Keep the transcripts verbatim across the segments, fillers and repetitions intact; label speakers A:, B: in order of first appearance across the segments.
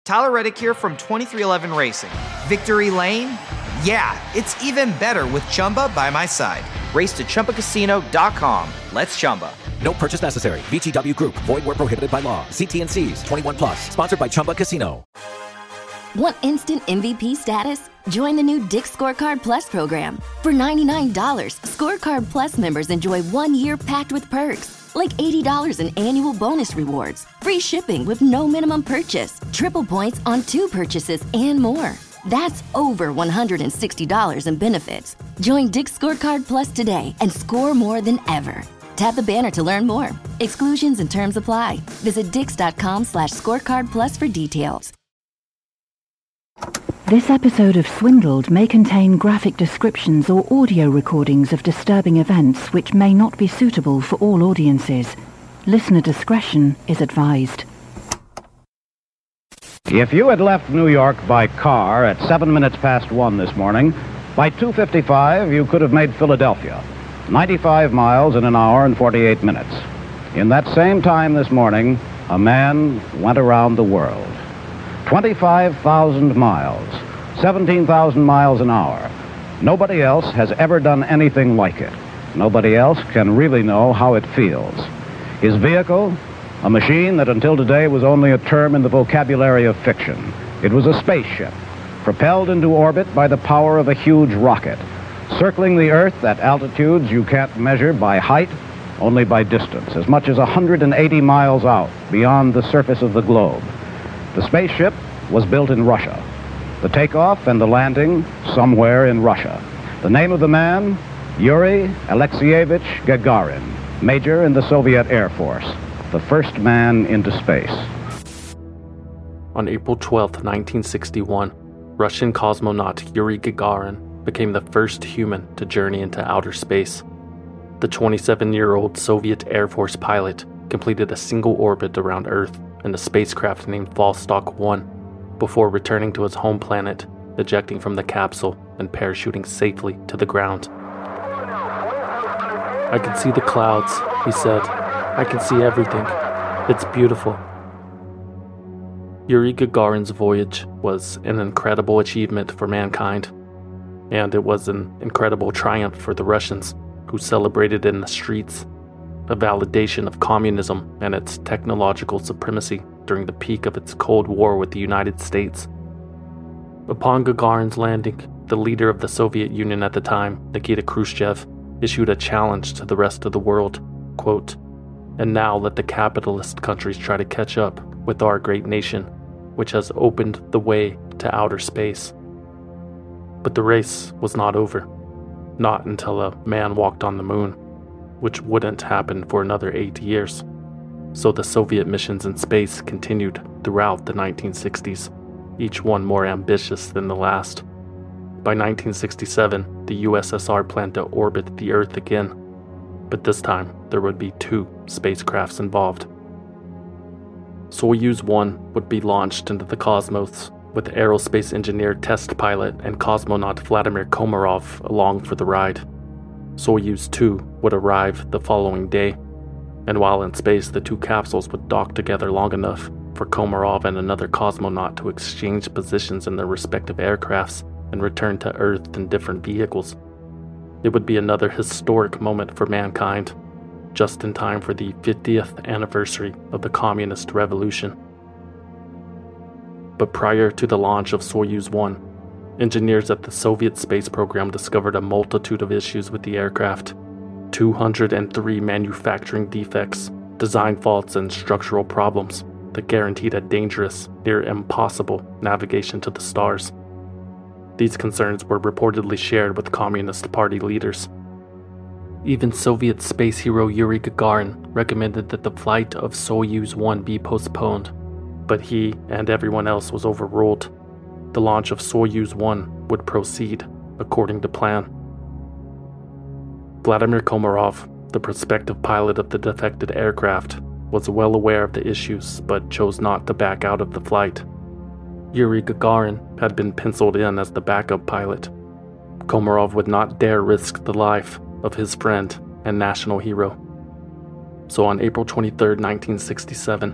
A: Tyler Reddick here from twenty-three eleven Racing. Victory Lane? Yeah, it's even better with Chumba by my side. Race to Chumba Casino dot com. Let's Chumba.
B: No purchase necessary. V G W Group. Void where prohibited by law. See T and C's. twenty-one plus. Sponsored by Chumba Casino.
C: Want instant M V P status? Join the new Dick's Scorecard Plus program. For ninety-nine dollars, Scorecard Plus members enjoy one year packed with perks, like eighty dollars in annual bonus rewards, free shipping with no minimum purchase, triple points on two purchases, and more. That's over one hundred sixty dollars in benefits. Join Dick's Scorecard Plus today and score more than ever. Tap the banner to learn more. Exclusions and terms apply. Visit dix.com slash scorecard plus for details.
D: This episode of Swindled may contain graphic descriptions or audio recordings of disturbing events which may not be suitable for all audiences. Listener discretion is advised.
E: If you had left New York by car at seven minutes past one this morning, by two fifty-five you could have made Philadelphia, ninety-five miles in an hour and forty-eight minutes. In that same time this morning, a man went around the world. twenty-five thousand miles, seventeen thousand miles an hour. Nobody else has ever done anything like it. Nobody else can really know how it feels. His vehicle, a machine that until today was only a term in the vocabulary of fiction. It was a spaceship, propelled into orbit by the power of a huge rocket, circling the Earth at altitudes you can't measure by height, only by distance, as much as one hundred eighty miles out beyond the surface of the globe. The spaceship was built in Russia. The takeoff and the landing somewhere in Russia. The name of the man, Yuri Alexeyevich Gagarin, major in the Soviet Air Force, the first man into space.
F: On April twelfth, nineteen sixty-one, Russian cosmonaut Yuri Gagarin became the first human to journey into outer space. The twenty-seven-year-old Soviet Air Force pilot completed a single orbit around Earth in a spacecraft named Vostok one before returning to his home planet, ejecting from the capsule and parachuting safely to the ground. "I can see the clouds," he said. "I can see everything. It's beautiful." Yuri Gagarin's voyage was an incredible achievement for mankind, and it was an incredible triumph for the Russians, who celebrated in the streets, a validation of communism and its technological supremacy during the peak of its Cold War with the United States. Upon Gagarin's landing, the leader of the Soviet Union at the time, Nikita Khrushchev, issued a challenge to the rest of the world, quote, "And now let the capitalist countries try to catch up with our great nation, which has opened the way to outer space." But the race was not over, not until a man walked on the moon, which wouldn't happen for another eight years. So the Soviet missions in space continued throughout the nineteen sixties, each one more ambitious than the last. By nineteen sixty-seven, the U S S R planned to orbit the Earth again, but this time there would be two spacecrafts involved. Soyuz one would be launched into the cosmos, with aerospace engineer, test pilot, and cosmonaut Vladimir Komarov along for the ride. Soyuz two would arrive the following day, and while in space, the two capsules would dock together long enough for Komarov and another cosmonaut to exchange positions in their respective aircrafts and return to Earth in different vehicles. It would be another historic moment for mankind, just in time for the fiftieth anniversary of the Communist Revolution. But prior to the launch of Soyuz one, engineers at the Soviet space program discovered a multitude of issues with the aircraft. two hundred three manufacturing defects, design faults, and structural problems that guaranteed a dangerous, near impossible navigation to the stars. These concerns were reportedly shared with Communist Party leaders. Even Soviet space hero Yuri Gagarin recommended that the flight of Soyuz one be postponed, but he and everyone else was overruled. The launch of Soyuz one would proceed according to plan. Vladimir Komarov, the prospective pilot of the defected aircraft, was well aware of the issues but chose not to back out of the flight. Yuri Gagarin had been penciled in as the backup pilot. Komarov would not dare risk the life of his friend and national hero. So on April twenty-third, nineteen sixty-seven,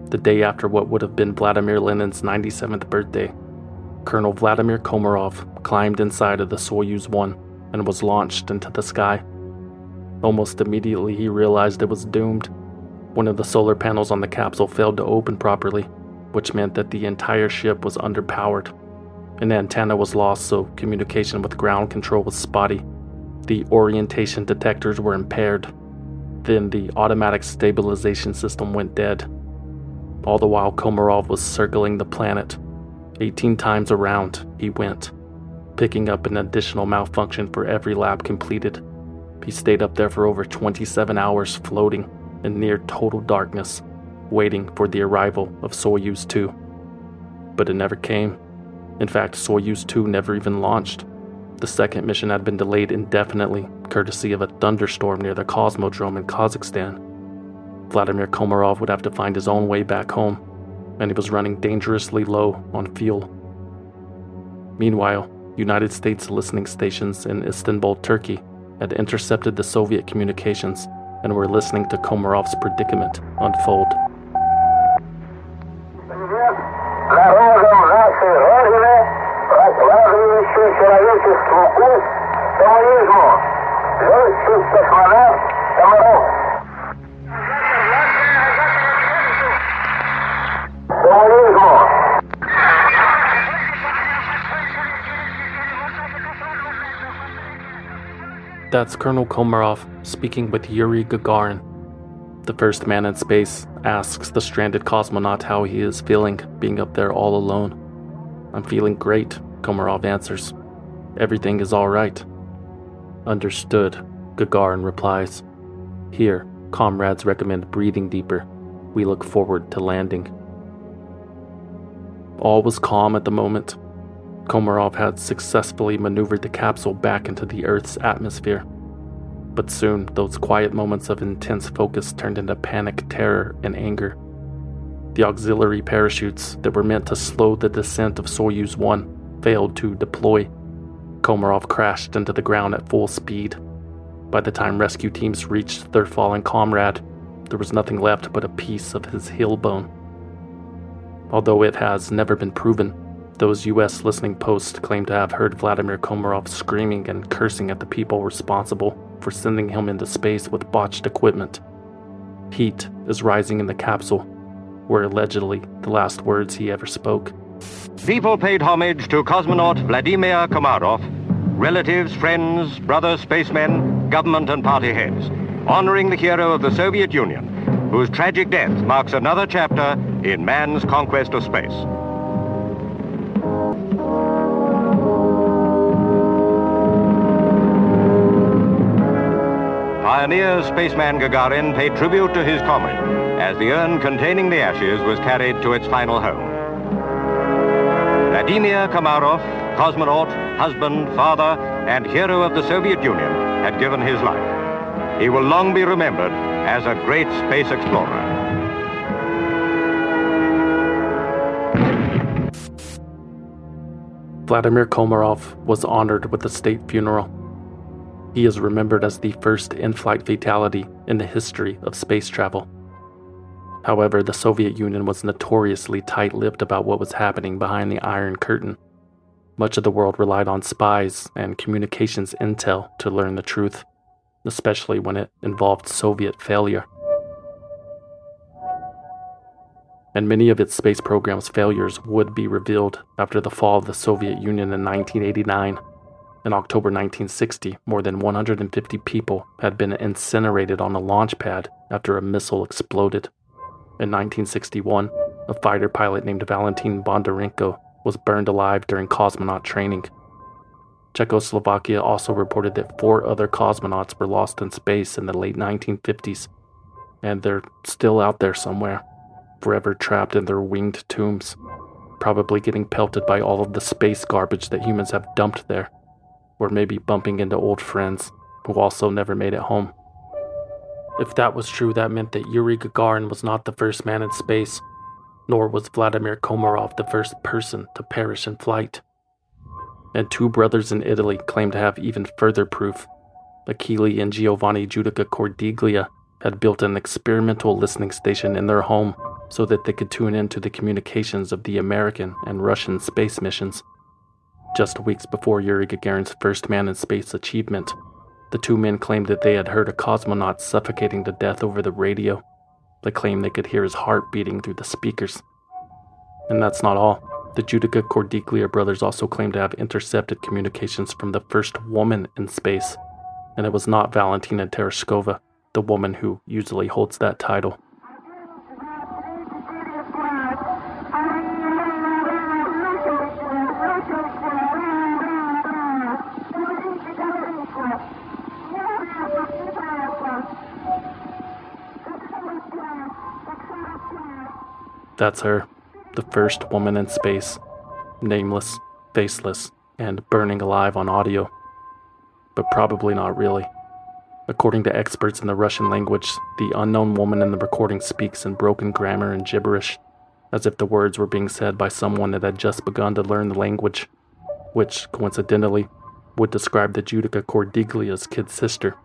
F: the day after what would have been Vladimir Lenin's ninety-seventh birthday, Colonel Vladimir Komarov climbed inside of the Soyuz one and was launched into the sky. Almost immediately, he realized it was doomed. One of the solar panels on the capsule failed to open properly, which meant that the entire ship was underpowered. An antenna was lost, so communication with ground control was spotty. The orientation detectors were impaired. Then the automatic stabilization system went dead. All the while, Komarov was circling the planet. eighteen times around, he went, picking up an additional malfunction for every lap completed. He stayed up there for over twenty-seven hours, floating in near total darkness, waiting for the arrival of Soyuz two. But it never came. In fact, Soyuz two never even launched. The second mission had been delayed indefinitely, courtesy of a thunderstorm near the Cosmodrome in Kazakhstan. Vladimir Komarov would have to find his own way back home, and he was running dangerously low on fuel. Meanwhile, United States listening stations in Istanbul, Turkey, had intercepted the Soviet communications and were listening to Komarov's predicament unfold. That's Colonel Komarov speaking with Yuri Gagarin. The first man in space asks the stranded cosmonaut how he is feeling being up there all alone. "I'm feeling great," Komarov answers. "Everything is all right." "Understood," Gagarin replies. "Here, comrades recommend breathing deeper. We look forward to landing." All was calm at the moment. Komarov had successfully maneuvered the capsule back into the Earth's atmosphere. But soon, those quiet moments of intense focus turned into panic, terror, and anger. The auxiliary parachutes that were meant to slow the descent of Soyuz one failed to deploy. Komarov crashed into the ground at full speed. By the time rescue teams reached their fallen comrade, there was nothing left but a piece of his heel bone. Although it has never been proven, those U S listening posts claim to have heard Vladimir Komarov screaming and cursing at the people responsible for sending him into space with botched equipment. Heat is rising in the capsule, were allegedly the last words he ever spoke.
G: People paid homage to cosmonaut Vladimir Komarov, relatives, friends, brother spacemen, government and party heads, honoring the hero of the Soviet Union, whose tragic death marks another chapter in man's conquest of space. Pioneer spaceman Gagarin paid tribute to his comrade as the urn containing the ashes was carried to its final home. Vladimir Komarov, cosmonaut, husband, father, and hero of the Soviet Union, had given his life. He will long be remembered as a great space explorer.
F: Vladimir Komarov was honored with a state funeral. He is remembered as the first in-flight fatality in the history of space travel. However, the Soviet Union was notoriously tight-lipped about what was happening behind the Iron Curtain. Much of the world relied on spies and communications intel to learn the truth, especially when it involved Soviet failure. And many of its space program's failures would be revealed after the fall of the Soviet Union in nineteen eighty-nine. In October nineteen sixty, more than one hundred fifty people had been incinerated on a launch pad after a missile exploded. In nineteen sixty-one, a fighter pilot named Valentin Bondarenko was burned alive during cosmonaut training. Czechoslovakia also reported that four other cosmonauts were lost in space in the late nineteen fifties, and they're still out there somewhere, forever trapped in their winged tombs, probably getting pelted by all of the space garbage that humans have dumped there, or maybe bumping into old friends who also never made it home. If that was true, that meant that Yuri Gagarin was not the first man in space, nor was Vladimir Komarov the first person to perish in flight. And two brothers in Italy claim to have even further proof. Achille and Giovanni Giudica Cordiglia had built an experimental listening station in their home so that they could tune into the communications of the American and Russian space missions. Just weeks before Yuri Gagarin's first man in space achievement, the two men claimed that they had heard a cosmonaut suffocating to death over the radio. They claimed they could hear his heart beating through the speakers. And that's not all. The Judica Cordiglia brothers also claimed to have intercepted communications from the first woman in space, and it was not Valentina Tereshkova, the woman who usually holds that title. That's her, the first woman in space, nameless, faceless, and burning alive on audio. But probably not really. According to experts in the Russian language, the unknown woman in the recording speaks in broken grammar and gibberish, as if the words were being said by someone that had just begun to learn the language, which, coincidentally, would describe the Judica Cordiglia's kid sister.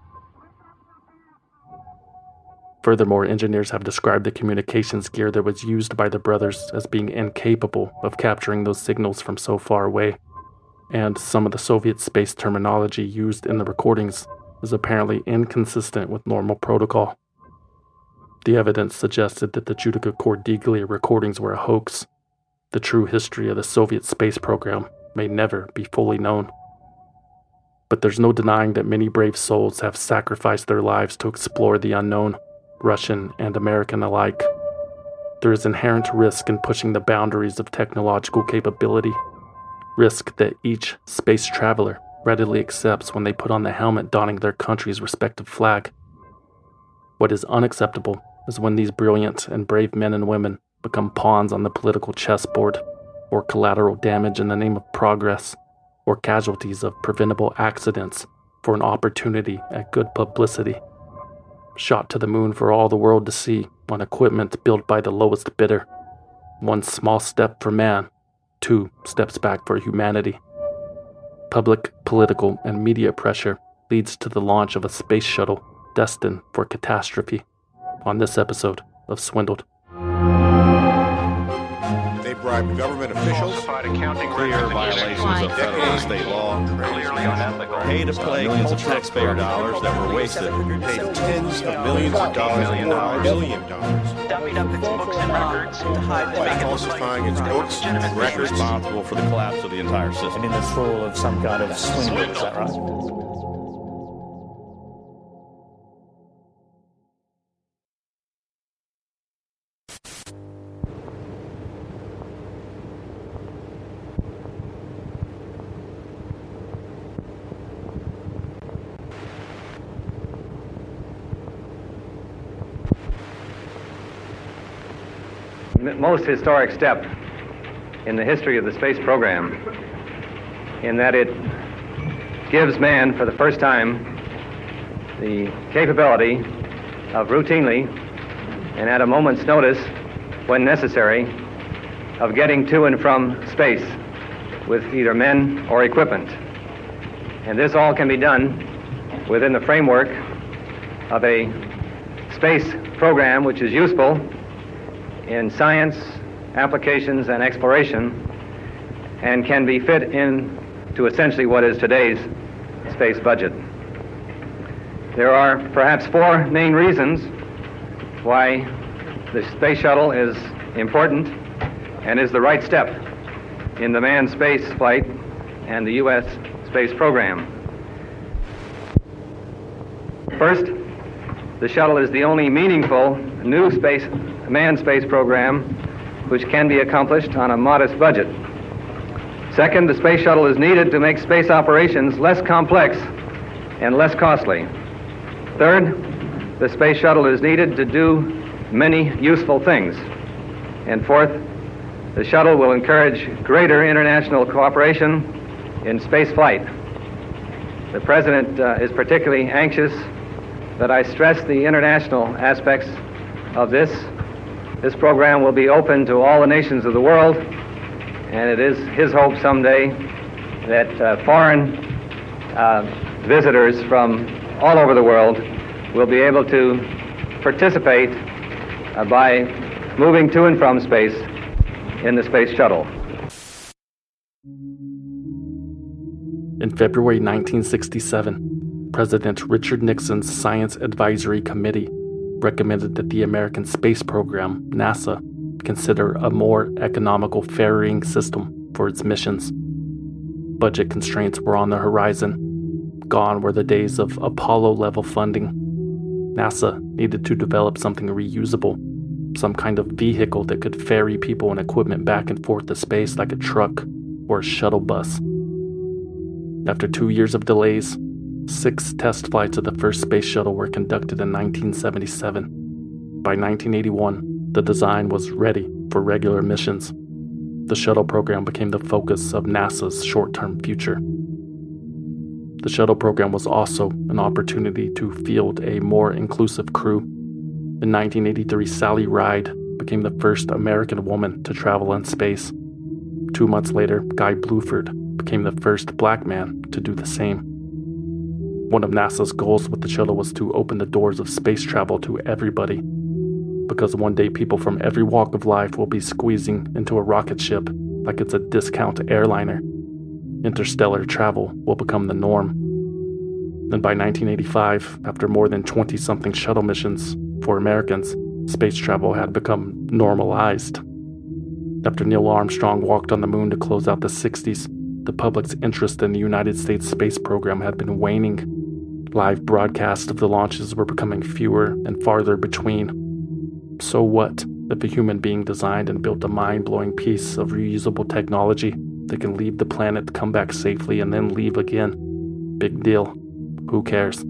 F: Furthermore, engineers have described the communications gear that was used by the brothers as being incapable of capturing those signals from so far away, and some of the Soviet space terminology used in the recordings is apparently inconsistent with normal protocol. The evidence suggested that the Judica Cordiglia recordings were a hoax. The true history of the Soviet space program may never be fully known. But there's no denying that many brave souls have sacrificed their lives to explore the unknown, Russian and American alike. There is inherent risk in pushing the boundaries of technological capability, risk that each space traveler readily accepts when they put on the helmet donning their country's respective flag. What is unacceptable is when these brilliant and brave men and women become pawns on the political chessboard, or collateral damage in the name of progress, or casualties of preventable accidents for an opportunity at good publicity. Shot to the moon for all the world to see on equipment built by the lowest bidder. One small step for man, two steps back for humanity. Public, political, and media pressure leads to the launch of a space shuttle destined for catastrophe. On this episode of Swindled.
H: They bribed government officials,
I: clear violations of federal and state law,
J: clearly unethical,
I: pay to play millions of taxpayer dollars that were wasted,
H: paid tens of millions of dollars,
J: million dollars,
H: million dollars,
J: dummied up its books and records to hide the
H: by falsifying its books and records,
I: responsible for the collapse of the entire system.
K: And in this role of some kind of swindle, is that right?
L: Most historic step in the history of the space program, in that it gives man for the first time the capability of routinely and at a moment's notice, when necessary, of getting to and from space with either men or equipment. And this all can be done within the framework of a space program which is useful in science, applications, and exploration, and can be fit in to essentially what is today's space budget. There are perhaps four main reasons why the space shuttle is important and is the right step in the manned space flight and the U S space program. First, the shuttle is the only meaningful new space manned space program which can be accomplished on a modest budget. Second, the space shuttle is needed to make space operations less complex and less costly. Third, the space shuttle is needed to do many useful things. And fourth, the shuttle will encourage greater international cooperation in space flight. The President uh, is particularly anxious that I stress the international aspects of this. This program will be open to all the nations of the world, and it is his hope someday that uh, foreign uh, visitors from all over the world will be able to participate uh, by moving to and from space in the space shuttle.
F: In February nineteen sixty-seven, President Richard Nixon's Science Advisory Committee recommended that the American space program, NASA, consider a more economical ferrying system for its missions. Budget constraints were on the horizon. Gone were the days of Apollo-level funding. NASA needed to develop something reusable, some kind of vehicle that could ferry people and equipment back and forth to space like a truck or a shuttle bus. After two years of delays, six test flights of the first space shuttle were conducted in nineteen seventy-seven. By nineteen eighty-one, the design was ready for regular missions. The shuttle program became the focus of NASA's short-term future. The shuttle program was also an opportunity to field a more inclusive crew. In nineteen eighty-three, Sally Ride became the first American woman to travel in space. Two months later, Guy Bluford became the first black man to do the same. One of NASA's goals with the shuttle was to open the doors of space travel to everybody, because one day people from every walk of life will be squeezing into a rocket ship like it's a discount airliner. Interstellar travel will become the norm. And by nineteen eighty-five, after more than twenty-something shuttle missions for Americans, space travel had become normalized. After Neil Armstrong walked on the moon to close out the sixties, the public's interest in the United States space program had been waning. Live broadcasts of the launches were becoming fewer and farther between. So what if a human being designed and built a mind-blowing piece of reusable technology that can leave the planet, come back safely, and then leave again? Big deal. Who cares?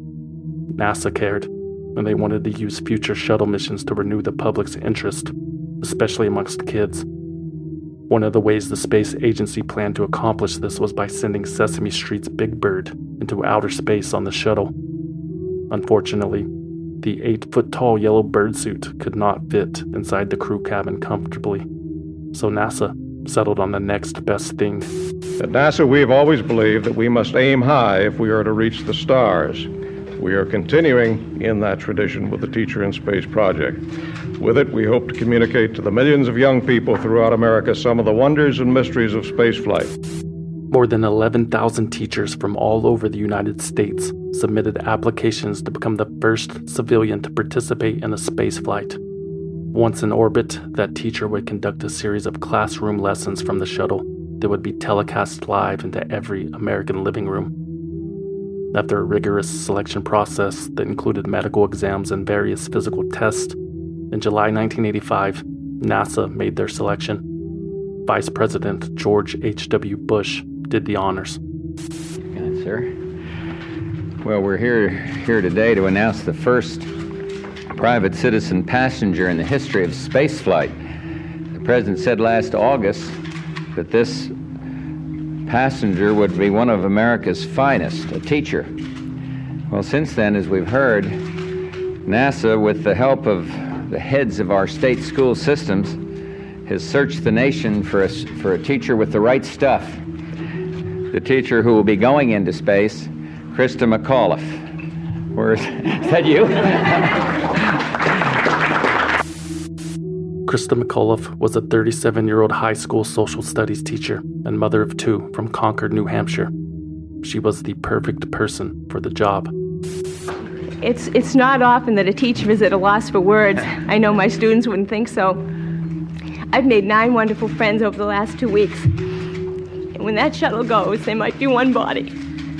F: NASA cared, and they wanted to use future shuttle missions to renew the public's interest, especially amongst kids. One of the ways the space agency planned to accomplish this was by sending Sesame Street's Big Bird into outer space on the shuttle. Unfortunately, the eight-foot-tall yellow bird suit could not fit inside the crew cabin comfortably, so NASA settled on the next best thing.
H: At NASA, we have always believed that we must aim high if we are to reach the stars. We are continuing in that tradition with the Teacher in Space project. With it, we hope to communicate to the millions of young people throughout America some of the wonders and mysteries of spaceflight.
F: More than eleven thousand teachers from all over the United States submitted applications to become the first civilian to participate in a spaceflight. Once in orbit, that teacher would conduct a series of classroom lessons from the shuttle that would be telecast live into every American living room. After a rigorous selection process that included medical exams and various physical tests, in July nineteen eighty-five, NASA made their selection. Vice President George H W Bush did the honors.
M: Good, sir. Well, we're here here today to announce the first private citizen passenger in the history of spaceflight. The President said last August that this passenger would be one of America's finest, a teacher. Well, since then, as we've heard, NASA, with the help of the heads of our state school systems, has searched the nation for a, for a teacher with the right stuff. The teacher who will be going into space, Christa McAuliffe. Where is, is that you?
F: Christa McAuliffe was a thirty-seven-year-old high school social studies teacher and mother of two from Concord, New Hampshire. She was the perfect person for the job.
N: It's it's not often that a teacher is at a loss for words. I know my students wouldn't think so. I've made nine wonderful friends over the last two weeks. And when that shuttle goes, they might be one body.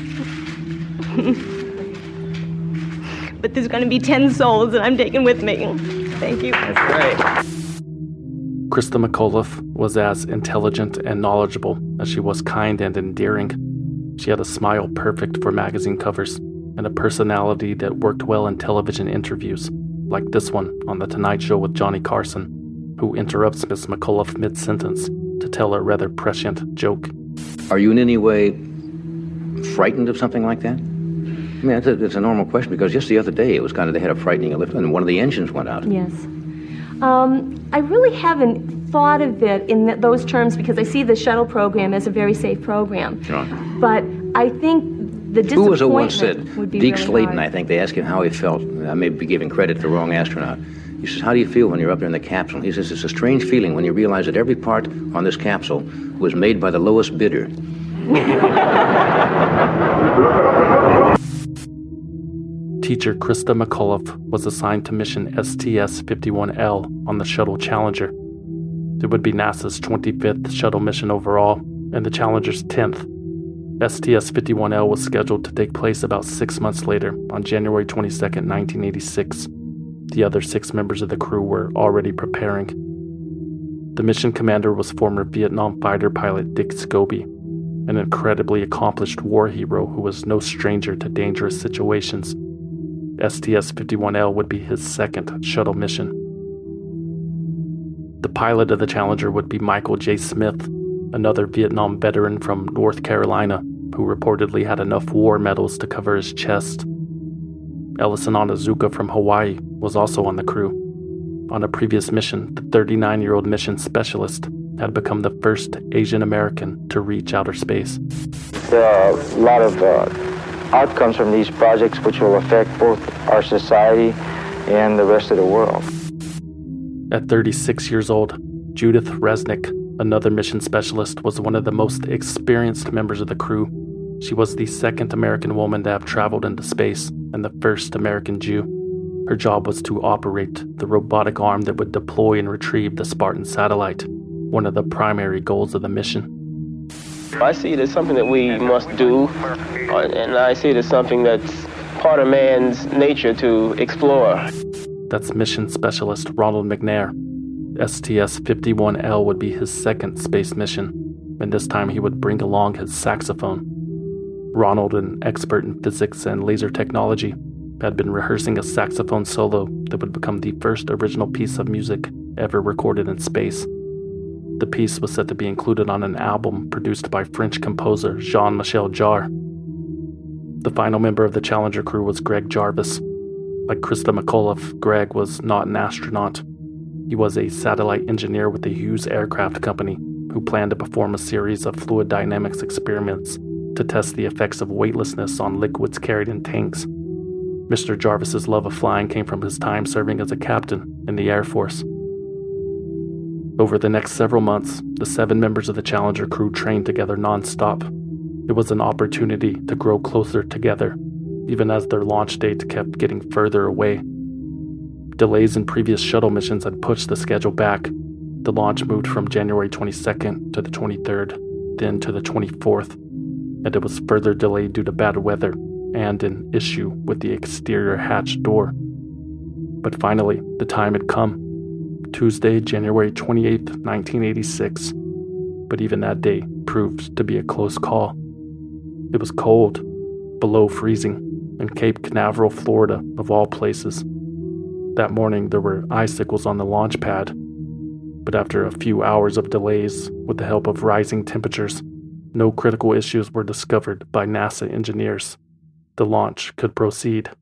N: But there's going to be ten souls that I'm taking with me. Thank you.
M: That's great.
F: Christa McAuliffe was as intelligent and knowledgeable as she was kind and endearing. She had a smile perfect for magazine covers and a personality that worked well in television interviews, like this one on The Tonight Show with Johnny Carson, who interrupts Miss McAuliffe mid-sentence to tell a rather prescient joke.
O: Are you in any way frightened of something like that? I mean, it's a, it's a normal question, because just the other day it was kind of they had a frightening lift and one of the engines went out.
N: Yes. Um, I really haven't thought of it in th- those terms, because I see the shuttle program as a very safe program.
O: Sure.
N: But I think the disappointment
O: Who was it once said?
N: would be
O: Deke
N: really
O: Slayton,
N: hard.
O: I think. They asked him how he felt. I may be giving credit to the wrong astronaut. He says, how do you feel when you're up there in the capsule? He says, it's a strange feeling when you realize that every part on this capsule was made by the lowest bidder.
F: Teacher Krista McAuliffe was assigned to mission S T S fifty-one L on the Shuttle Challenger. It would be NASA's twenty-fifth shuttle mission overall, and the Challenger's tenth. S T S fifty-one L was scheduled to take place about six months later, on January twenty-second, nineteen eighty-six. The other six members of the crew were already preparing. The mission commander was former Vietnam fighter pilot Dick Scobie, an incredibly accomplished war hero who was no stranger to dangerous situations. S T S fifty-one L would be his second shuttle mission. The pilot of the Challenger would be Michael J. Smith, another Vietnam veteran from North Carolina who reportedly had enough war medals to cover his chest. Ellison Onizuka from Hawaii was also on the crew. On a previous mission, the thirty-nine-year-old mission specialist had become the first Asian American to reach outer space.
P: There are a lot of uh, outcomes from these projects which will affect both our society and the rest of the world.
F: At thirty-six years old, Judith Resnick, another mission specialist, was one of the most experienced members of the crew. She was the second American woman to have traveled into space and the first American Jew. Her job was to operate the robotic arm that would deploy and retrieve the Spartan satellite, one of the primary goals of the mission.
Q: I see it as something that we must do, and I see it as something that's part of man's nature to explore.
F: That's mission specialist Ronald McNair. S T S fifty-one L would be his second space mission, and this time he would bring along his saxophone. Ronald, an expert in physics and laser technology, had been rehearsing a saxophone solo that would become the first original piece of music ever recorded in space. The piece was set to be included on an album produced by French composer Jean-Michel Jarre. The final member of the Challenger crew was Greg Jarvis. Like Krista McAuliffe, Greg was not an astronaut. He was a satellite engineer with the Hughes Aircraft Company who planned to perform a series of fluid dynamics experiments to test the effects of weightlessness on liquids carried in tanks. Mister Jarvis's love of flying came from his time serving as a captain in the Air Force. Over the next several months, the seven members of the Challenger crew trained together non-stop. It was an opportunity to grow closer together, even as their launch date kept getting further away. Delays in previous shuttle missions had pushed the schedule back. The launch moved from January twenty-second to the twenty-third, then to the twenty-fourth, and it was further delayed due to bad weather and an issue with the exterior hatch door. But finally, the time had come. Tuesday, January twenty-eighth, nineteen eighty-six. But even that day proved to be a close call. It was cold, below freezing, in Cape Canaveral, Florida, of all places. That morning, there were icicles on the launch pad. But after a few hours of delays, with the help of rising temperatures, no critical issues were discovered by NASA engineers. The launch could proceed.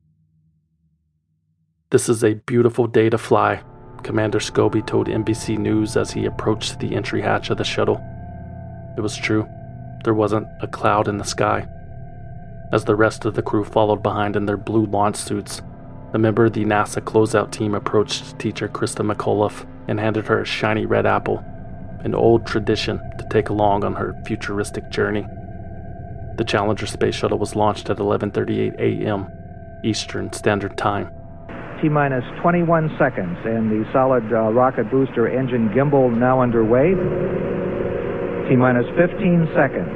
F: "This is a beautiful day to fly," Commander Scobie told N B C News as he approached the entry hatch of the shuttle. It was true. There wasn't a cloud in the sky. As the rest of the crew followed behind in their blue launch suits, a member of the NASA closeout team approached teacher Krista McAuliffe and handed her a shiny red apple, an old tradition to take along on her futuristic journey. The Challenger space shuttle was launched at eleven thirty-eight a.m. Eastern Standard Time.
R: T-minus twenty-one seconds, and the solid uh, rocket booster engine gimbal now underway. T-minus fifteen seconds.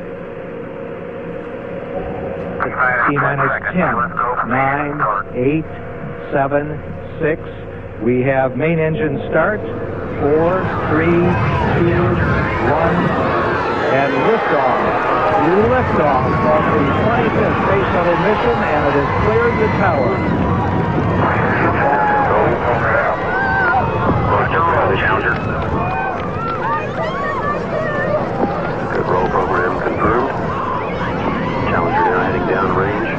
R: T-minus ten, nine, eight, seven, six. We have main engine start. Four, three, two, one, and liftoff. Liftoff of the twenty-fifth Space Shuttle mission, and it has cleared the tower.
S: Challenger. Good roll program confirmed. Challenger now heading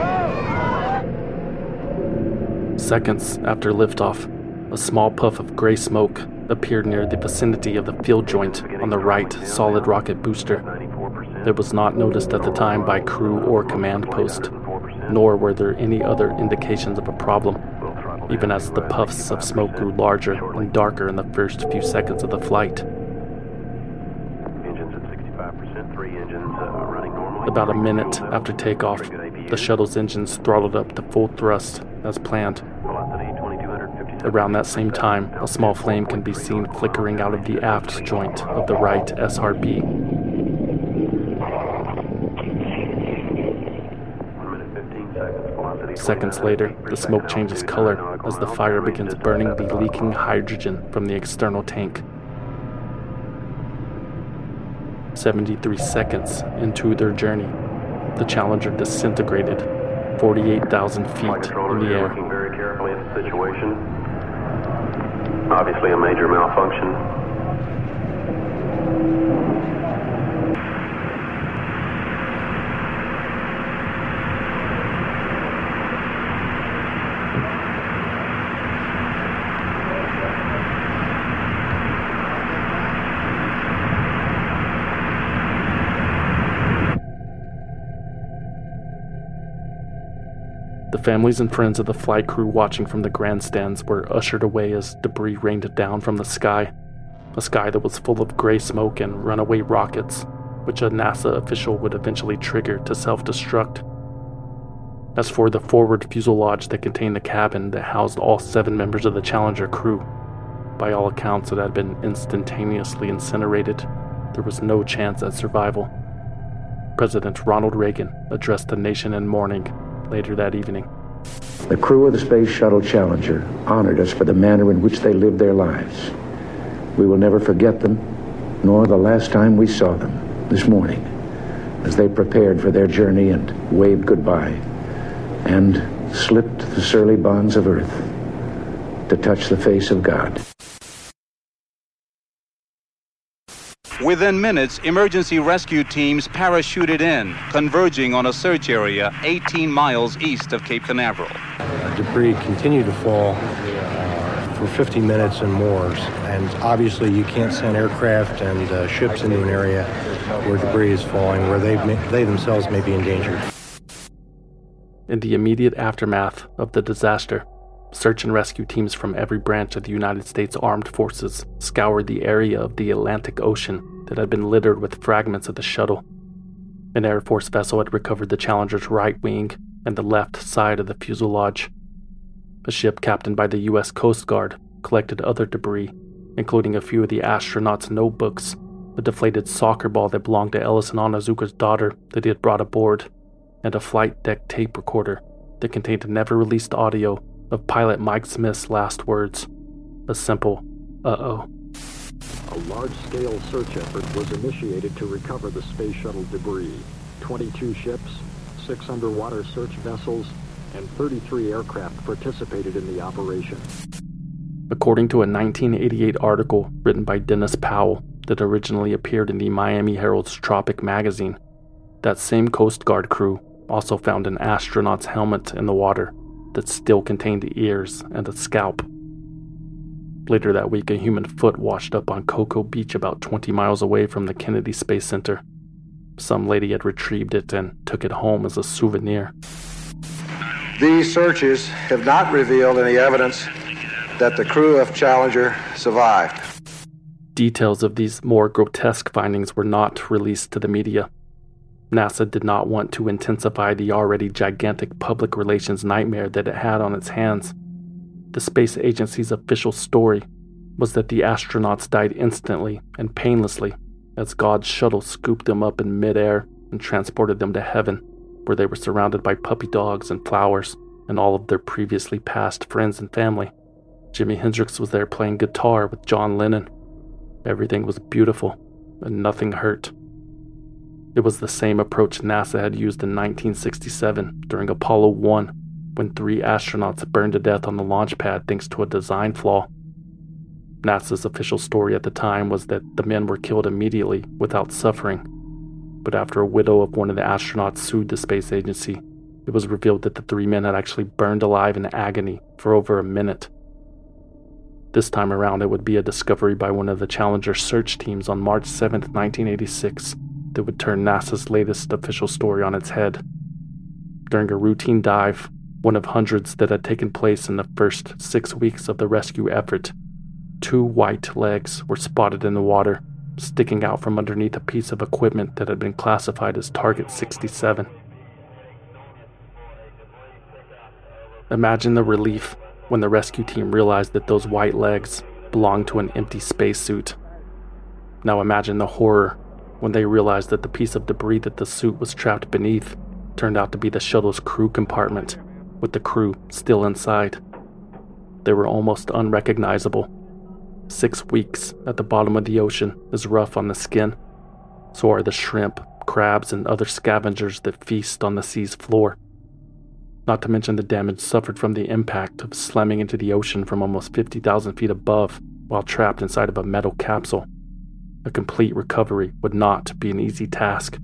S: downrange.
F: Seconds after liftoff, a small puff of gray smoke appeared near the vicinity of the fuel joint on the right solid rocket booster. It was not noticed at the time by crew or command post, nor were there any other indications of a problem. even as the puffs of smoke grew larger and darker in the first few seconds of the flight.
S: Engines at sixty-five percent, three engines uh, running normally.
F: About a minute after takeoff, the shuttle's engines throttled up to full thrust as planned. Around that same time, a small flame can be seen flickering out of the aft joint of the right S R B. Seconds later, the smoke changes color as the fire begins burning the leaking hydrogen from the external tank. seventy-three seconds into their journey, the Challenger disintegrated forty-eight thousand feet in the air.
S: Looking very carefully at the situation. Obviously a major malfunction.
F: The families and friends of the flight crew watching from the grandstands were ushered away as debris rained down from the sky, a sky that was full of gray smoke and runaway rockets, which a NASA official would eventually trigger to self-destruct. As for the forward fuselage that contained the cabin that housed all seven members of the Challenger crew, by all accounts it had been instantaneously incinerated. There was no chance at survival. President Ronald Reagan addressed the nation in mourning later that evening.
T: The crew of the Space Shuttle Challenger honored us for the manner in which they lived their lives. We will never forget them, nor the last time we saw them, this morning, as they prepared for their journey and waved goodbye, and slipped the surly bonds of Earth to touch the face of God.
U: Within minutes, emergency rescue teams parachuted in, converging on a search area eighteen miles east of Cape Canaveral.
V: Debris continued to fall uh, for fifty minutes and more, and obviously you can't send aircraft and uh, ships into an area where debris is falling, where they, may, they themselves may be endangered.
F: In the immediate aftermath of the disaster, search and rescue teams from every branch of the United States Armed Forces scoured the area of the Atlantic Ocean that had been littered with fragments of the shuttle. An Air Force vessel had recovered the Challenger's right wing and the left side of the fuselage. A ship captained by the U S Coast Guard collected other debris, including a few of the astronauts' notebooks, a deflated soccer ball that belonged to Ellison Onizuka's daughter that he had brought aboard, and a flight deck tape recorder that contained never-released audio of pilot Mike Smith's last words, a simple, uh-oh.
W: A large-scale search effort was initiated to recover the space shuttle debris. twenty-two ships, six underwater search vessels, and thirty-three aircraft participated in the operation.
F: According to a nineteen eighty-eight article written by Dennis Powell that originally appeared in the Miami Herald's Tropic magazine, that same Coast Guard crew also found an astronaut's helmet in the water that still contained ears and a scalp. Later that week, a human foot washed up on Cocoa Beach about twenty miles away from the Kennedy Space Center. Some lady had retrieved it and took it home as a souvenir.
X: These searches have not revealed any evidence that the crew of Challenger survived.
F: Details of these more grotesque findings were not released to the media. NASA did not want to intensify the already gigantic public relations nightmare that it had on its hands. The space agency's official story was that the astronauts died instantly and painlessly as God's shuttle scooped them up in midair and transported them to heaven, where they were surrounded by puppy dogs and flowers and all of their previously passed friends and family. Jimi Hendrix was there playing guitar with John Lennon. Everything was beautiful and nothing hurt. It was the same approach NASA had used in nineteen sixty-seven during Apollo one, when three astronauts burned to death on the launch pad thanks to a design flaw. NASA's official story at the time was that the men were killed immediately without suffering, but after a widow of one of the astronauts sued the space agency, it was revealed that the three men had actually burned alive in agony for over a minute. This time around, it would be a discovery by one of the Challenger search teams on March seventh, nineteen eighty-six, that would turn NASA's latest official story on its head. During a routine dive, one of hundreds that had taken place in the first six weeks of the rescue effort. Two white legs were spotted in the water, sticking out from underneath a piece of equipment that had been classified as Target sixty-seven. Imagine the relief when the rescue team realized that those white legs belonged to an empty spacesuit. Now imagine the horror when they realized that the piece of debris that the suit was trapped beneath turned out to be the shuttle's crew compartment, with the crew still inside. They were almost unrecognizable. Six weeks at the bottom of the ocean is rough on the skin. So are the shrimp, crabs, and other scavengers that feast on the sea's floor. Not to mention the damage suffered from the impact of slamming into the ocean from almost fifty thousand feet above while trapped inside of a metal capsule. A complete recovery would not be an easy task.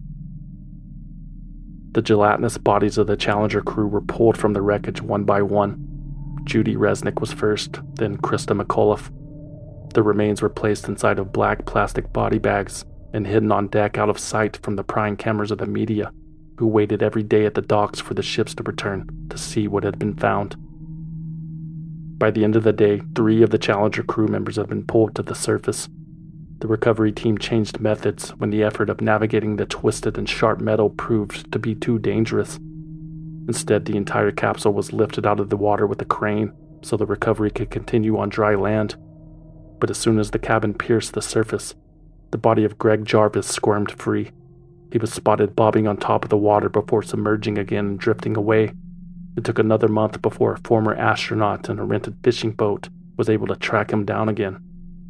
F: The gelatinous bodies of the Challenger crew were pulled from the wreckage one by one. Judy Resnick was first, then Krista McAuliffe. The remains were placed inside of black plastic body bags and hidden on deck out of sight from the prying cameras of the media, who waited every day at the docks for the ships to return to see what had been found. By the end of the day, three of the Challenger crew members had been pulled to the surface. The recovery team changed methods when the effort of navigating the twisted and sharp metal proved to be too dangerous. Instead, the entire capsule was lifted out of the water with a crane so the recovery could continue on dry land. But as soon as the cabin pierced the surface, the body of Greg Jarvis squirmed free. He was spotted bobbing on top of the water before submerging again and drifting away. It took another month before a former astronaut in a rented fishing boat was able to track him down again.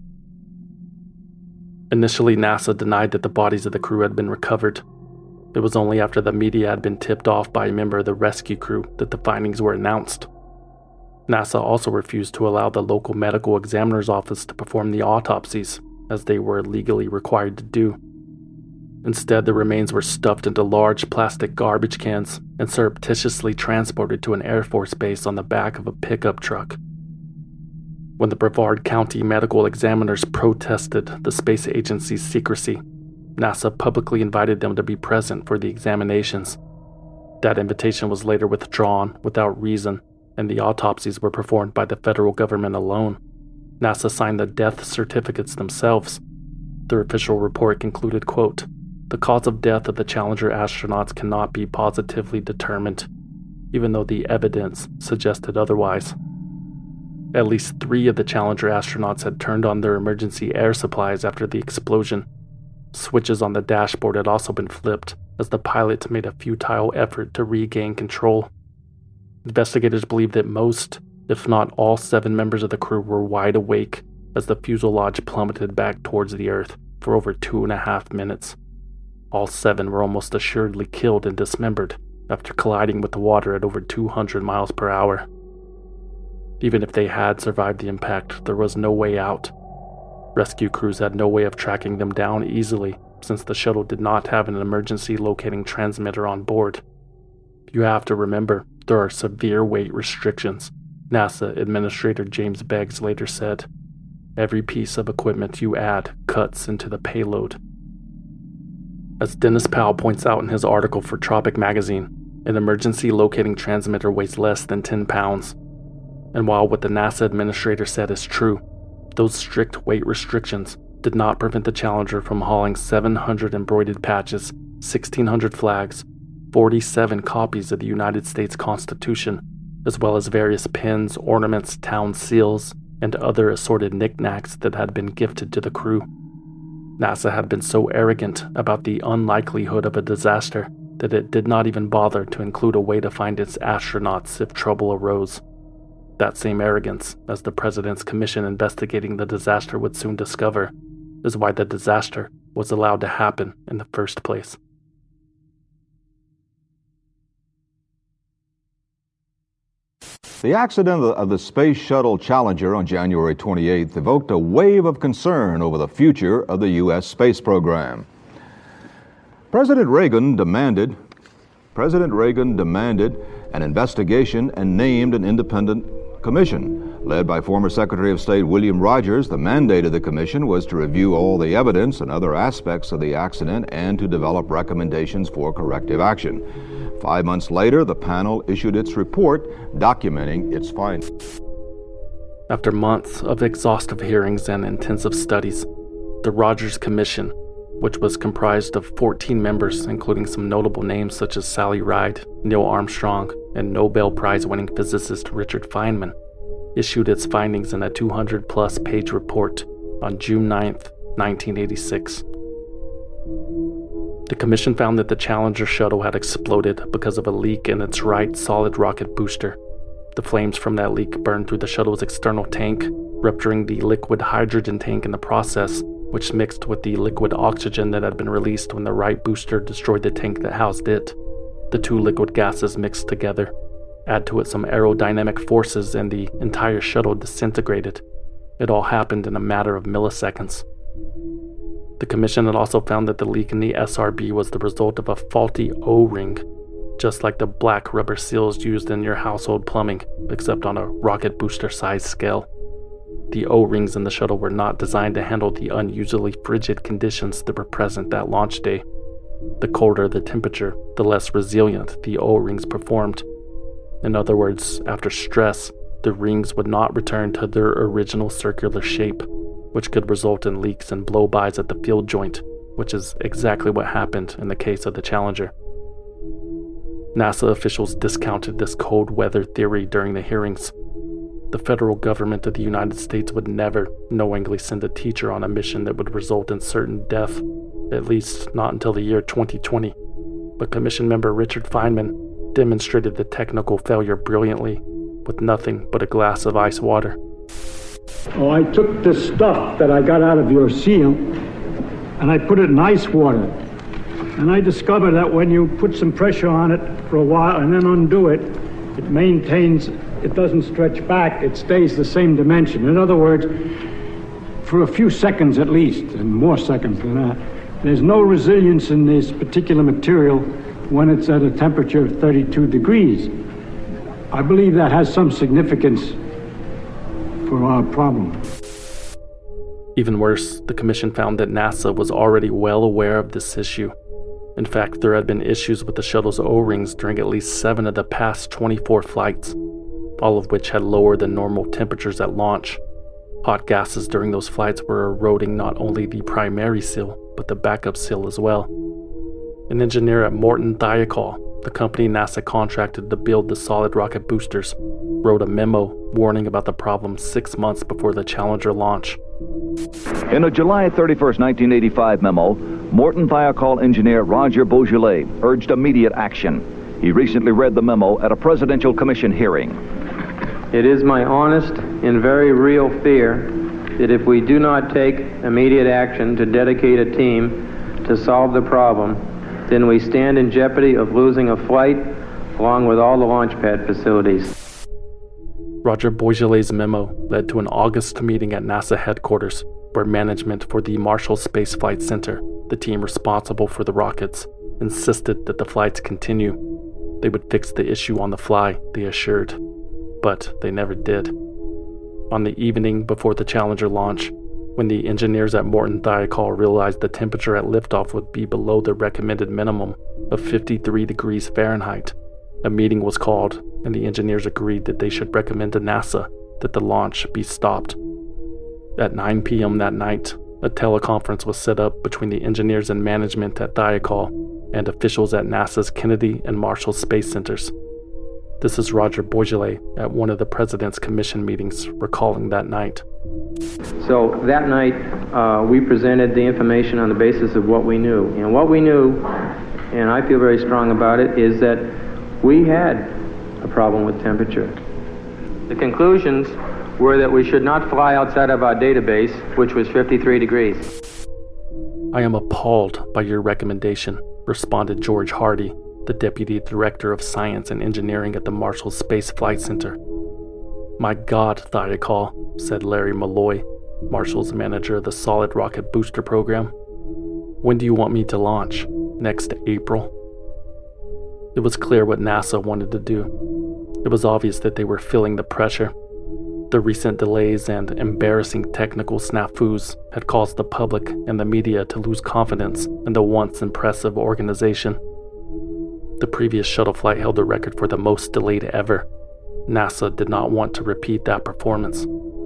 F: Initially, NASA denied that the bodies of the crew had been recovered. It was only after the media had been tipped off by a member of the rescue crew that the findings were announced. NASA also refused to allow the local medical examiner's office to perform the autopsies, as they were legally required to do. Instead, the remains were stuffed into large plastic garbage cans and surreptitiously transported to an Air Force base on the back of a pickup truck. When the Brevard County medical examiners protested the space agency's secrecy, NASA publicly invited them to be present for the examinations. That invitation was later withdrawn without reason, and the autopsies were performed by the federal government alone. NASA signed the death certificates themselves. Their official report concluded, quote, "The cause of death of the Challenger astronauts cannot be positively determined, even though the evidence suggested otherwise." At least three of the Challenger astronauts had turned on their emergency air supplies after the explosion. Switches on the dashboard had also been flipped as the pilot made a futile effort to regain control. Investigators believe that most, if not all seven members of the crew were wide awake as the fuselage plummeted back towards the Earth for over two and a half minutes. All seven were almost assuredly killed and dismembered after colliding with the water at over two hundred miles per hour. Even if they had survived the impact, there was no way out. Rescue crews had no way of tracking them down easily since the shuttle did not have an emergency locating transmitter on board. You have to remember, there are severe weight restrictions, NASA Administrator James Beggs later said. Every piece of equipment you add cuts into the payload. As Dennis Powell points out in his article for Tropic Magazine, an emergency locating transmitter weighs less than ten pounds. And while what the NASA administrator said is true, those strict weight restrictions did not prevent the Challenger from hauling seven hundred embroidered patches, sixteen hundred flags, forty-seven copies of the United States Constitution, as well as various pins, ornaments, town seals, and other assorted knickknacks that had been gifted to the crew. NASA had been so arrogant about the unlikelihood of a disaster that it did not even bother to include a way to find its astronauts if trouble arose. That same arrogance, as the President's commission investigating the disaster would soon discover, is why the disaster was allowed to happen in the first place.
A: The accident of the Space Shuttle Challenger on January twenty-eighth evoked a wave of concern over the future of the U S space program. President Reagan demanded, President Reagan demanded an investigation and named an independent commission. Led by former Secretary of State William Rogers, the mandate of the commission was to review all the evidence and other aspects of the accident and to develop recommendations for corrective action. Five months later, the panel issued its report documenting its findings.
F: After months of exhaustive hearings and intensive studies, the Rogers Commission, which was comprised of fourteen members, including some notable names such as Sally Ride, Neil Armstrong, and Nobel Prize-winning physicist Richard Feynman, issued its findings in a two hundred plus page report on June ninth, nineteen eighty-six. The commission found that the Challenger shuttle had exploded because of a leak in its right solid rocket booster. The flames from that leak burned through the shuttle's external tank, rupturing the liquid hydrogen tank in the process, which mixed with the liquid oxygen that had been released when the right booster destroyed the tank that housed it. The two liquid gases mixed together. Add to it some aerodynamic forces and the entire shuttle disintegrated. It all happened in a matter of milliseconds. The commission had also found that the leak in the S R B was the result of a faulty O-ring, just like the black rubber seals used in your household plumbing, except on a rocket booster size scale. The O-rings in the shuttle were not designed to handle the unusually frigid conditions that were present that launch day. The colder the temperature, the less resilient the O-rings performed. In other words, after stress, the rings would not return to their original circular shape, which could result in leaks and blow-bys at the field joint, which is exactly what happened in the case of the Challenger. NASA officials discounted this cold weather theory during the hearings. The federal government of the United States would never knowingly send a teacher on a mission that would result in certain death, at least not until the year twenty twenty. But Commission member Richard Feynman demonstrated the technical failure brilliantly, with nothing but a glass of ice water.
B: Oh, I took the stuff that I got out of your seal and I put it in ice water. And I discovered that when you put some pressure on it for a while and then undo it, it maintains, it doesn't stretch back, it stays the same dimension. In other words, for a few seconds at least, and more seconds than that, there's no resilience in this particular material when it's at a temperature of thirty-two degrees. I believe that has some significance for our problem.
F: Even worse, the commission found that NASA was already well aware of this issue. In fact, there had been issues with the shuttle's O-rings during at least seven of the past twenty-four flights, all of which had lower than normal temperatures at launch. Hot gases during those flights were eroding not only the primary seal, but the backup seal as well. An engineer at Morton Thiokol, the company NASA contracted to build the solid rocket boosters, wrote a memo warning about the problem six months before the Challenger launch.
C: In a July thirty-first, nineteen eighty-five memo, Morton Thiokol engineer Roger Beaujolais urged immediate action. He recently read the memo at a presidential commission hearing.
D: It is my honest and very real fear that if we do not take immediate action to dedicate a team to solve the problem, then we stand in jeopardy of losing a flight along with all the launch pad facilities.
F: Roger Beaujolais' memo led to an August meeting at NASA headquarters where management for the Marshall Space Flight Center, the team responsible for the rockets, insisted that the flights continue. They would fix the issue on the fly, they assured. But they never did. On the evening before the Challenger launch, when the engineers at Morton Thiokol realized the temperature at liftoff would be below the recommended minimum of fifty-three degrees Fahrenheit, a meeting was called, and the engineers agreed that they should recommend to NASA that the launch be stopped. At nine p.m. that night, a teleconference was set up between the engineers and management at Thiokol and officials at NASA's Kennedy and Marshall Space Centers. This is Roger Beaujolais at one of the President's Commission meetings recalling that night.
D: So that night, uh, we presented the information on the basis of what we knew. And what we knew, and I feel very strong about it, is that we had a problem with temperature. The conclusions were that we should not fly outside of our database, which was fifty-three degrees.
F: I am appalled by your recommendation, responded George Hardy, the Deputy Director of Science and Engineering at the Marshall Space Flight Center. My God, Thiokol, said Larry Malloy, Marshall's manager of the Solid Rocket Booster Program. When do you want me to launch? Next April? It was clear what NASA wanted to do. It was obvious that they were feeling the pressure. The recent delays and embarrassing technical snafus had caused the public and the media to lose confidence in the once impressive organization. The previous shuttle flight held the record for the most delayed ever. NASA did not want to repeat that performance.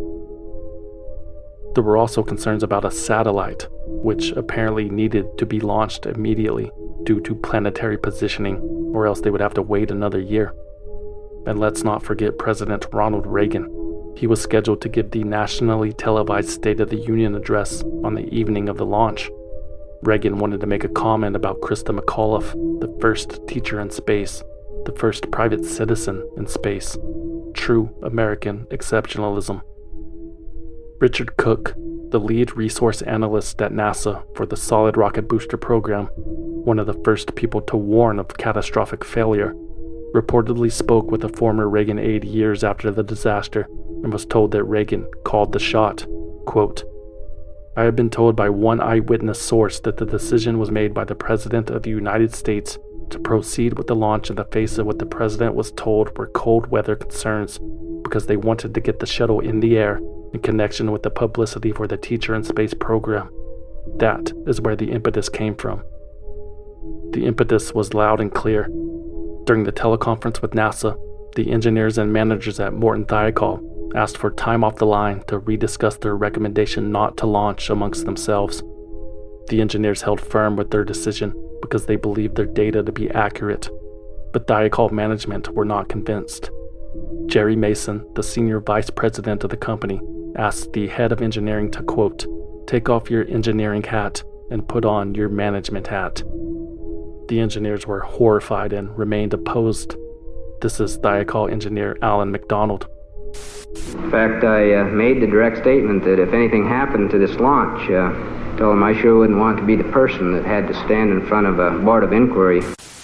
F: There were also concerns about a satellite, which apparently needed to be launched immediately due to planetary positioning, or else they would have to wait another year. And let's not forget President Ronald Reagan. He was scheduled to give the nationally televised State of the Union address on the evening of the launch. Reagan wanted to make a comment about Christa McAuliffe, the first teacher in space, the first private citizen in space. True American exceptionalism. Richard Cook, the lead resource analyst at NASA for the Solid Rocket Booster program, one of the first people to warn of catastrophic failure, reportedly spoke with a former Reagan aide years after the disaster and was told that Reagan called the shot. Quote, "I have been told by one eyewitness source that the decision was made by the President of the United States to proceed with the launch in the face of what the President was told were cold weather concerns because they wanted to get the shuttle in the air in connection with the publicity for the Teacher in Space program. That is where the impetus came from." The impetus was loud and clear. During the teleconference with NASA, the engineers and managers at Morton Thiokol asked for time off the line to rediscuss their recommendation not to launch amongst themselves. The engineers held firm with their decision because they believed their data to be accurate, but Thiokol management were not convinced. Jerry Mason, the senior vice president of the company, asked the head of engineering to, quote, "Take off your engineering hat and put on your management hat." The engineers were horrified and remained opposed. This is Thiokol engineer Alan McDonald.
E: In fact, I uh, made the direct statement that if anything happened to this launch, uh, told him I sure wouldn't want to be the person that had to stand in front of a board of inquiry.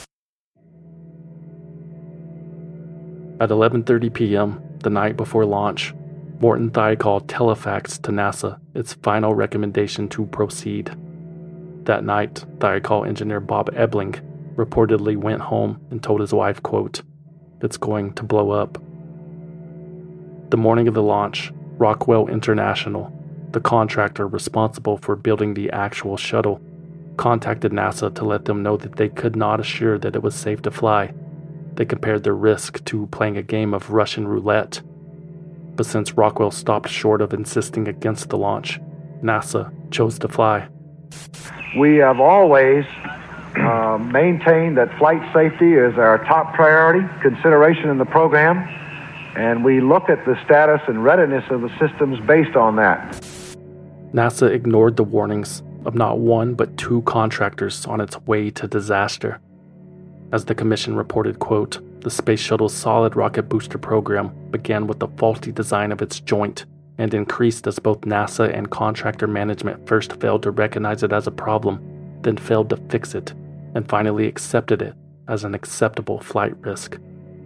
F: At eleven thirty p.m., the night before launch, Morton Thiokol telefaxed to NASA its final recommendation to proceed. That night, Thiokol engineer Bob Ebling reportedly went home and told his wife, quote, "It's going to blow up." The morning of the launch, Rockwell International, the contractor responsible for building the actual shuttle, contacted NASA to let them know that they could not assure that it was safe to fly. They compared their risk to playing a game of Russian roulette. But since Rockwell stopped short of insisting against the launch, NASA chose to fly.
X: We have always uh, maintained that flight safety is our top priority consideration in the program, and we look at the status and readiness of the systems based on that.
F: NASA ignored the warnings of not one but two contractors on its way to disaster. As the commission reported, quote, "The Space Shuttle's solid rocket booster program began with the faulty design of its joint and increased as both NASA and contractor management first failed to recognize it as a problem, then failed to fix it, and finally accepted it as an acceptable flight risk."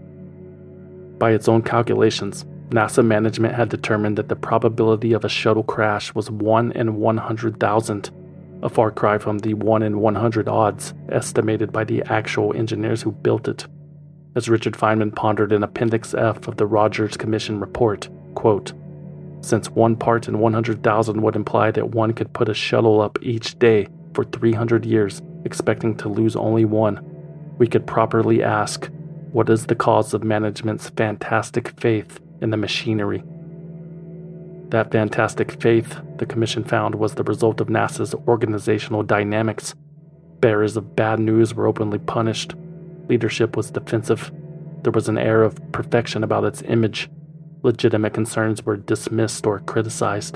F: By its own calculations, NASA management had determined that the probability of a shuttle crash was one in one hundred thousand, a far cry from the one in one hundred odds estimated by the actual engineers who built it. As Richard Feynman pondered in Appendix F of the Rogers Commission report, quote, "Since one part in one hundred thousand would imply that one could put a shuttle up each day for three hundred years, expecting to lose only one, we could properly ask, what is the cause of management's fantastic faith in the machinery?" That fantastic faith, the commission found, was the result of NASA's organizational dynamics. Bearers of bad news were openly punished. Leadership was defensive. There was an air of perfection about its image. Legitimate concerns were dismissed or criticized.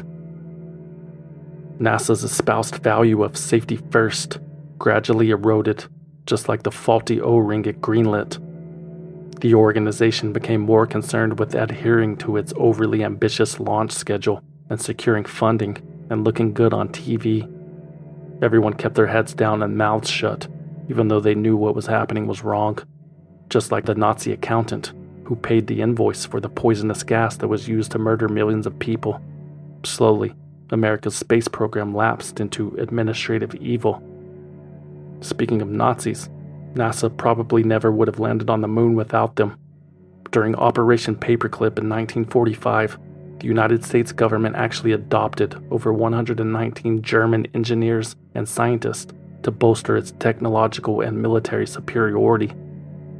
F: NASA's espoused value of safety first gradually eroded, just like the faulty O-ring it greenlit. The organization became more concerned with adhering to its overly ambitious launch schedule and securing funding and looking good on T V. Everyone kept their heads down and mouths shut, even though they knew what was happening was wrong. Just like the Nazi accountant who paid the invoice for the poisonous gas that was used to murder millions of people. Slowly, America's space program lapsed into administrative evil. Speaking of Nazis, NASA probably never would have landed on the moon without them. During Operation Paperclip in nineteen forty-five, the United States government actually adopted over one hundred nineteen German engineers and scientists to bolster its technological and military superiority.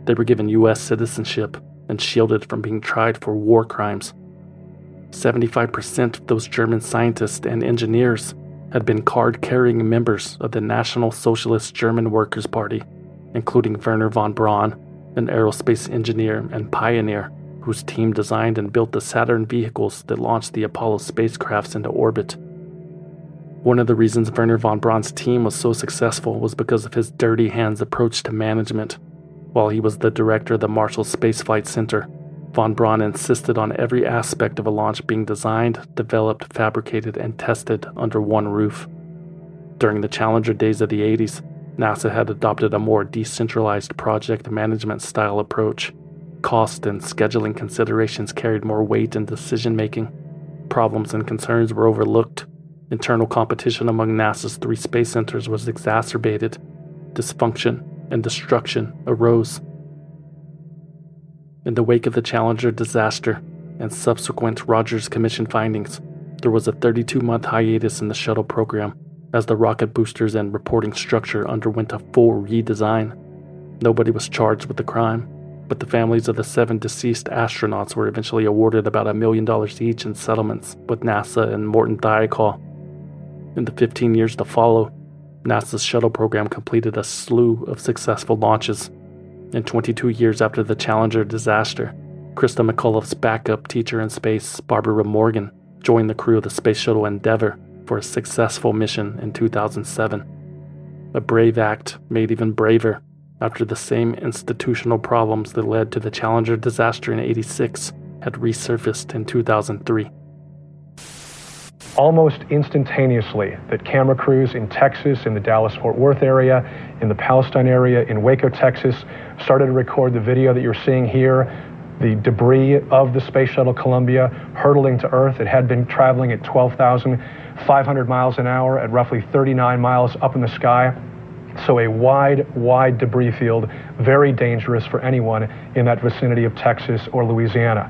F: They were given U S citizenship and shielded from being tried for war crimes. seventy-five percent of those German scientists and engineers had been card-carrying members of the National Socialist German Workers' Party, including Wernher von Braun, an aerospace engineer and pioneer whose team designed and built the Saturn vehicles that launched the Apollo spacecrafts into orbit. One of the reasons Wernher von Braun's team was so successful was because of his dirty hands approach to management. While he was the director of the Marshall Space Flight Center, von Braun insisted on every aspect of a launch being designed, developed, fabricated, and tested under one roof. During the Challenger days of the eighties, NASA had adopted a more decentralized project management style approach. Cost and scheduling considerations carried more weight in decision-making. Problems and concerns were overlooked. Internal competition among NASA's three space centers was exacerbated. Dysfunction and destruction arose. In the wake of the Challenger disaster and subsequent Rogers Commission findings, there was a thirty-two-month hiatus in the shuttle program as the rocket boosters and reporting structure underwent a full redesign. Nobody was charged with the crime, but the families of the seven deceased astronauts were eventually awarded about a million dollars each in settlements with NASA and Morton Thiokol. In the fifteen years to follow, NASA's shuttle program completed a slew of successful launches. And twenty-two years after the Challenger disaster, Krista McCullough's backup teacher in space, Barbara Morgan, joined the crew of the Space Shuttle Endeavour for a successful mission in two thousand seven. A brave act made even braver after the same institutional problems that led to the Challenger disaster in eighty-six had resurfaced in two thousand three.
G: Almost instantaneously, that camera crews in Texas, in the Dallas-Fort Worth area, in the Palestine area, in Waco, Texas, started to record the video that you're seeing here, the debris of the Space Shuttle Columbia hurtling to Earth. It had been traveling at twelve thousand five hundred miles an hour at roughly thirty-nine miles up in the sky. So a wide, wide debris field, very dangerous for anyone in that vicinity of Texas or Louisiana.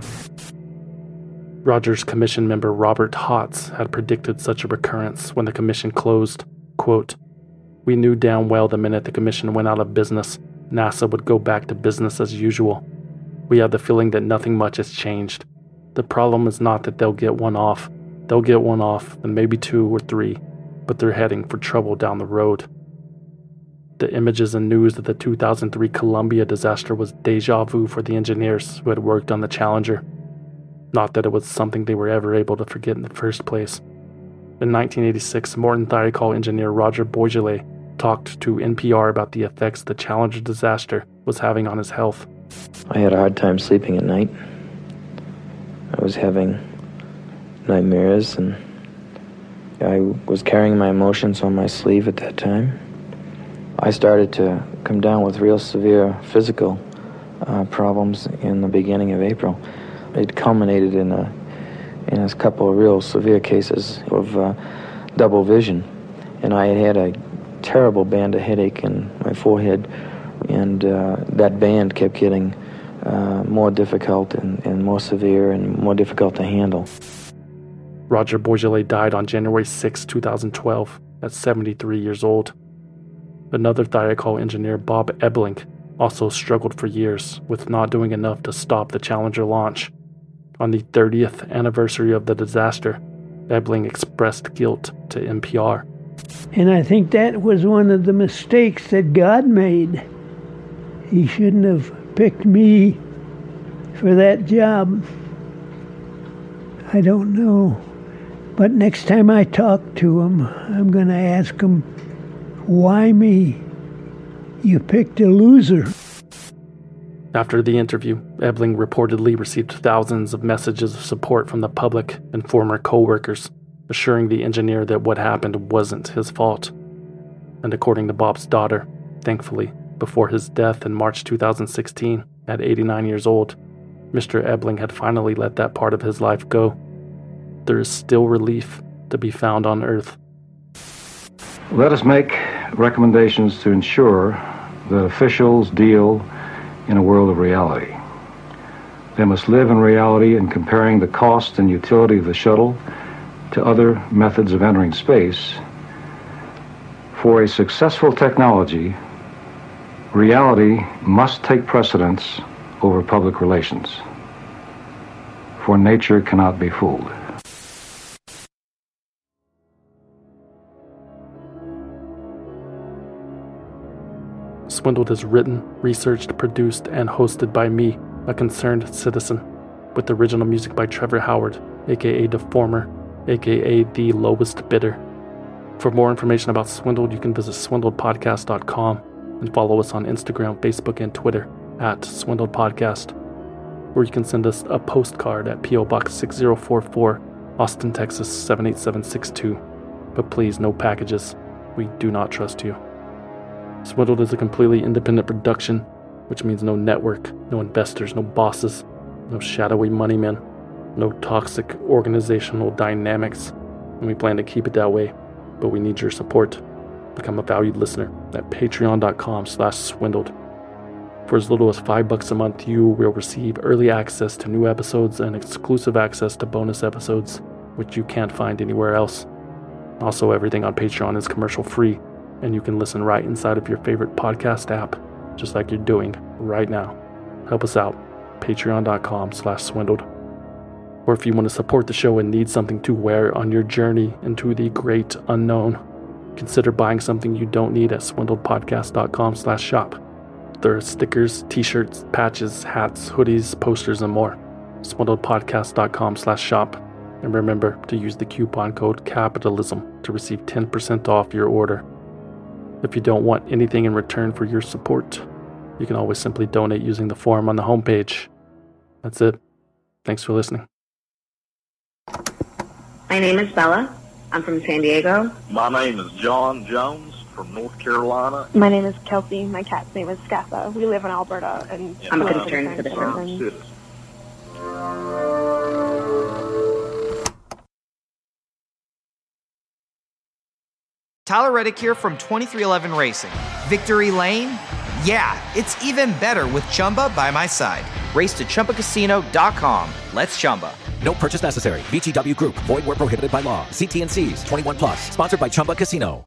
F: Rogers Commission member Robert Hotz had predicted such a recurrence when the commission closed. Quote, "We knew damn well the minute the commission went out of business, NASA would go back to business as usual. We have the feeling that nothing much has changed. The problem is not that they'll get one off. They'll get one off, and maybe two or three, but they're heading for trouble down the road." The images and news of the two thousand three Columbia disaster was deja vu for the engineers who had worked on the Challenger. Not that it was something they were ever able to forget in the first place. In nineteen eighty-six, Morton Thiokol engineer Roger Boisjoly talked to N P R about the effects the Challenger disaster was having on his health.
I: I had a hard time sleeping at night. I was having nightmares, and I was carrying my emotions on my sleeve at that time. I started to come down with real severe physical uh, problems in the beginning of April. It culminated in a in a couple of real severe cases of uh, double vision, and I had had a terrible band of headache in my forehead, and uh, that band kept getting uh, more difficult and, and more severe and more difficult to handle.
F: Roger Boisjoly died on January sixth, two thousand twelve, at seventy-three years old. Another Thiokol engineer, Bob Ebeling, also struggled for years with not doing enough to stop the Challenger launch. On the thirtieth anniversary of the disaster, Ebeling expressed guilt to N P R.
J: And I think that was one of the mistakes that God made. He shouldn't have picked me for that job. I don't know. But next time I talk to him, I'm going to ask him, why me? You picked a loser.
F: After the interview, Ebeling reportedly received thousands of messages of support from the public and former co-workers, assuring the engineer that what happened wasn't his fault. And according to Bob's daughter, thankfully, before his death in March two thousand sixteen, at eighty-nine years old, Mister Ebeling had finally let that part of his life go. There is still relief to be found on Earth.
H: Let us make recommendations to ensure that officials deal in a world of reality. They must live in reality in comparing the cost and utility of the shuttle to other methods of entering space. For a successful technology
K: reality must take precedence over public relations, for nature cannot be fooled.
F: Swindled is written, researched, produced, and hosted by me, a concerned citizen, with original music by Trevor Howard, aka Deformer, aka The Lowest Bidder. For more information about Swindled, you can visit swindled podcast dot com and follow us on Instagram, Facebook, and Twitter at Swindled Podcast. Or you can send us a postcard at P O Box six zero four four, Austin, Texas seven eight seven six two. But please, no packages. We do not trust you. Swindled is a completely independent production, which means no network, no investors, no bosses, no shadowy money men, no toxic organizational dynamics, and we plan to keep it that way, but we need your support. Become a valued listener at patreon dot com slash swindled. For as little as five bucks a month, you will receive early access to new episodes and exclusive access to bonus episodes, which you can't find anywhere else. Also, everything on Patreon is commercial free, and you can listen right inside of your favorite podcast app, just like you're doing right now. Help us out, patreon dot com slash swindled. Or if you want to support the show and need something to wear on your journey into the great unknown, consider buying something you don't need at swindled podcast dot com slash shop. There are stickers, t-shirts, patches, hats, hoodies, posters, and more. swindled podcast dot com slash shop. And remember to use the coupon code CAPITALISM to receive ten percent off your order. If you don't want anything in return for your support, you can always simply donate using the form on the homepage. That's it. Thanks for listening.
L: My name is Bella. I'm from San Diego.
M: My name is John Jones from North Carolina.
N: My name is Kelsey. My cat's name is Scatha. We live in Alberta. And
L: I'm a concerned citizen.
Y: Tyler Reddick here from twenty-three eleven Racing. Victory Lane? Yeah, it's even better with Chumba by my side. Race to Chumba Casino dot com. Let's Chumba.
Z: No purchase necessary. V G W Group. Void where prohibited by law. See T and C's. twenty-one plus. Sponsored by Chumba Casino.